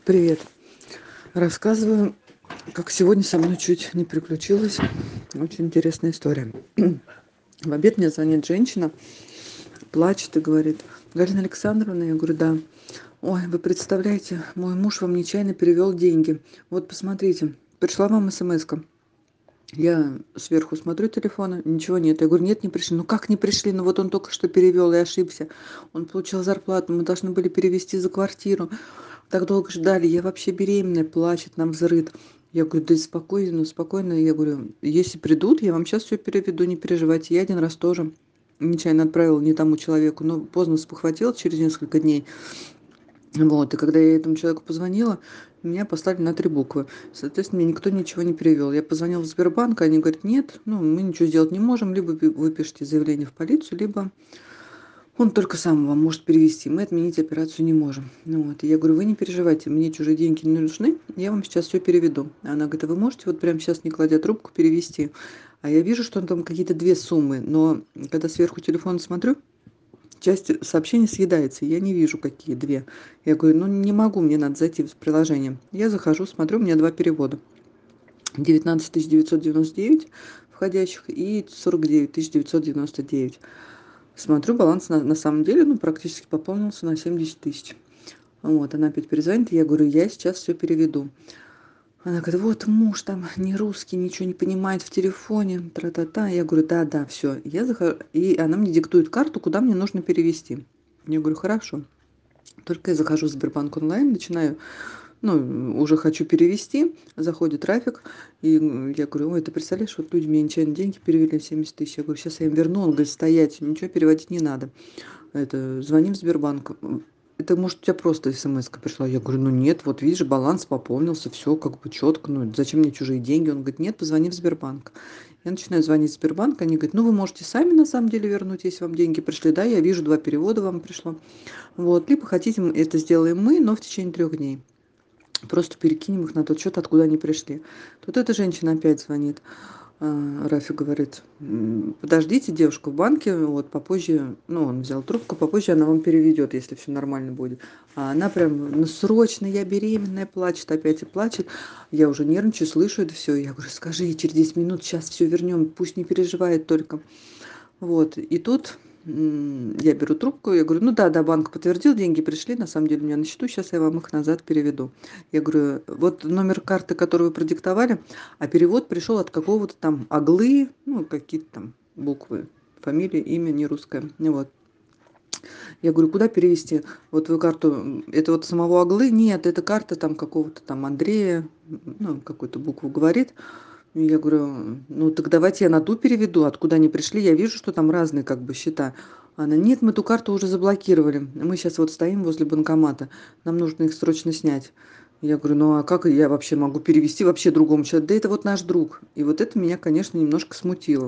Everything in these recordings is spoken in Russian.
Привет. Рассказываю, как сегодня со мной чуть не приключилась. Очень интересная история. В обед мне звонит женщина, плачет и говорит: Галина Александровна, я говорю, да. Ой, вы представляете, мой муж вам нечаянно перевел деньги. Вот посмотрите, пришла вам смс-ка. Я сверху смотрю телефона, ничего нет. Я говорю, нет, не пришли. Ну как не пришли? Ну вот он только что перевел и ошибся. Он получил зарплату, мы должны были перевести за квартиру. Так долго ждали, я вообще беременная, плачет, нам взрыд. Я говорю, да спокойно, спокойно. Я говорю, если придут, я вам сейчас все переведу, не переживайте. Я один раз тоже нечаянно отправила не тому человеку, но поздно спохватила через несколько дней. Вот, и когда я этому человеку позвонила, меня послали на 3 буквы. Соответственно, мне никто ничего не перевел. Я позвонила в Сбербанк, они говорят, нет, ну, мы ничего сделать не можем, либо вы пишете заявление в полицию, либо он только сам вам может перевести. Мы отменить операцию не можем. Ну вот. И я говорю, вы не переживайте, мне чужие деньги не нужны, я вам сейчас все переведу. Она говорит, а вы можете вот прямо сейчас, не кладя трубку, перевести? А я вижу, что там какие-то две суммы, но когда сверху телефон смотрю, часть сообщений съедается, и я не вижу, какие две. Я говорю, ну не могу, мне надо зайти в приложение. Я захожу, смотрю, у меня два перевода. 19 999 входящих и 49 999. Смотрю, баланс на самом деле, ну, практически пополнился на 70 тысяч. Вот, она опять перезвонит, и я говорю, я сейчас все переведу. Она говорит, вот муж там не русский, ничего не понимает в телефоне, тра-та-та. Я говорю, да, все. Я захожу, и она мне диктует карту, куда мне нужно перевести. Я говорю, хорошо. Только я захожу в Сбербанк онлайн, начинаю, ну, уже хочу перевести, заходит трафик, и я говорю, ой, ты представляешь, вот люди мне нечаянно деньги перевели 70 тысяч. Я говорю, сейчас я им верну. Он говорит, стоять, ничего переводить не надо. Это, звоним в Сбербанк. Это, может, у тебя просто смс-ка пришла. Я говорю, ну нет, вот видишь, баланс пополнился, все как бы четко. Ну зачем мне чужие деньги? Он говорит, нет, позвони в Сбербанк. Я начинаю звонить в Сбербанк, они говорят, ну вы можете сами на самом деле вернуть, если вам деньги пришли. Да, я вижу, 2 перевода вам пришло. Вот, либо хотите, это сделаем мы, но в течение 3 дней. Просто перекинем их на тот счет, откуда они пришли. Тут эта женщина опять звонит. Рафик говорит, подождите девушку в банке, вот попозже, ну, он взял трубку, попозже она вам переведет, если все нормально будет. А она прям, ну, срочно, я беременная, плачет, опять и плачет. Я уже нервничаю, слышу это все. Я говорю, скажи, через 10 минут сейчас все вернем, пусть не переживает только. Вот, и тут я беру трубку, я говорю, ну да, банк подтвердил, деньги пришли, на самом деле у меня на счету, сейчас я вам их назад переведу. Я говорю, вот номер карты, который вы продиктовали, а перевод пришел от какого-то там Аглы, ну, какие-то там буквы, фамилия, имя не русское. Вот. Я говорю, куда перевести? Вот вы карту, это вот самого Аглы? Нет, это карта там какого-то там Андрея, ну, какую-то букву говорит. И я говорю, ну так давайте я на ту переведу, откуда они пришли. Я вижу, что там разные как бы счета. Она, нет, мы ту карту уже заблокировали. Мы сейчас вот стоим возле банкомата. Нам нужно их срочно снять. Я говорю, ну а как я вообще могу перевести вообще другому человеку? Да это вот наш друг. И вот это меня, конечно, немножко смутило.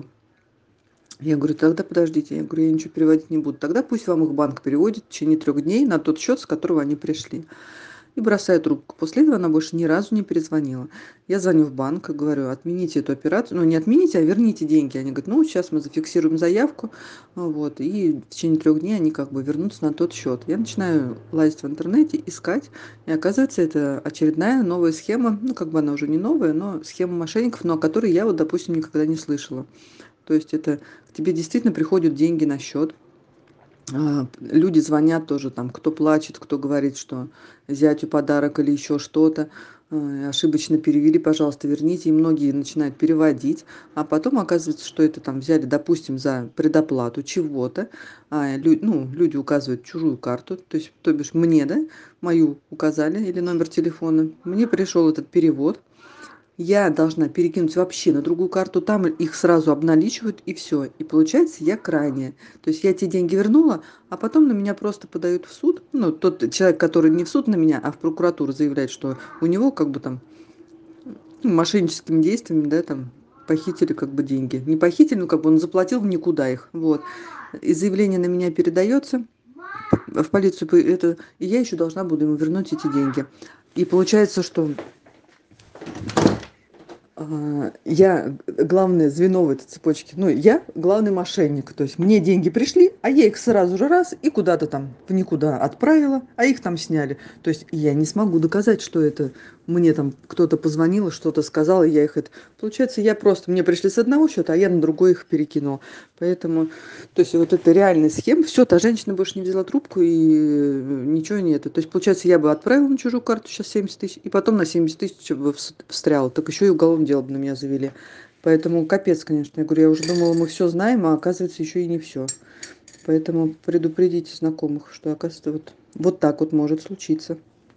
Я говорю, тогда подождите. Я говорю, я ничего переводить не буду. Тогда пусть вам их банк переводит в течение 3 дней на тот счет, с которого они пришли. И бросаю трубку. После этого она больше ни разу не перезвонила. Я звоню в банк и говорю, отмените эту операцию. Ну, не отмените, а верните деньги. Они говорят, ну, сейчас мы зафиксируем заявку. Вот, и в течение 3 дней они как бы вернутся на тот счет. Я начинаю лазить в интернете, искать. И оказывается, это очередная новая схема. Ну, как бы она уже не новая, но схема мошенников, но о которой я вот, допустим, никогда не слышала. То есть это к тебе действительно приходят деньги на счет. Люди звонят тоже там, кто плачет, кто говорит, что зятю подарок или еще что-то. Ошибочно перевели, пожалуйста, верните. И многие начинают переводить, а потом оказывается, что это там взяли, допустим, за предоплату чего-то. Ну, люди указывают чужую карту, то есть, то бишь мне, да, мою указали или номер телефона. Мне пришел этот перевод. Я должна перекинуть вообще на другую карту, там их сразу обналичивают и все. И получается, я крайняя. То есть я эти деньги вернула, а потом на меня просто подают в суд. Ну, тот человек, который не в суд на меня, а в прокуратуру заявляет, что у него как бы там мошенническими действиями, да, там похитили как бы деньги. Не похитили, ну как бы он заплатил в никуда их. Вот. И заявление на меня передается в полицию, это, и я еще должна буду ему вернуть эти деньги. И получается, что Я главное звено в этой цепочке. Ну, я главный мошенник. То есть мне деньги пришли, а я их сразу же раз и куда-то там в никуда отправила, а их там сняли. То есть я не смогу доказать, что это мне там кто-то позвонил, что-то сказал, и я их это... Получается, я просто... Мне пришли с одного счета, а я на другой их перекинула. Поэтому, то есть вот это реальная схема. Все, та женщина больше не взяла трубку, и ничего нет. То есть, получается, я бы отправила на чужую карту сейчас 70 тысяч, и потом на 70 тысяч бы встряла. Так еще и уголовное дело бы на меня завели. Поэтому капец, конечно. Я говорю, я уже думала, мы все знаем, а оказывается, еще и не все. Поэтому предупредите знакомых, что, оказывается, вот так вот может случиться.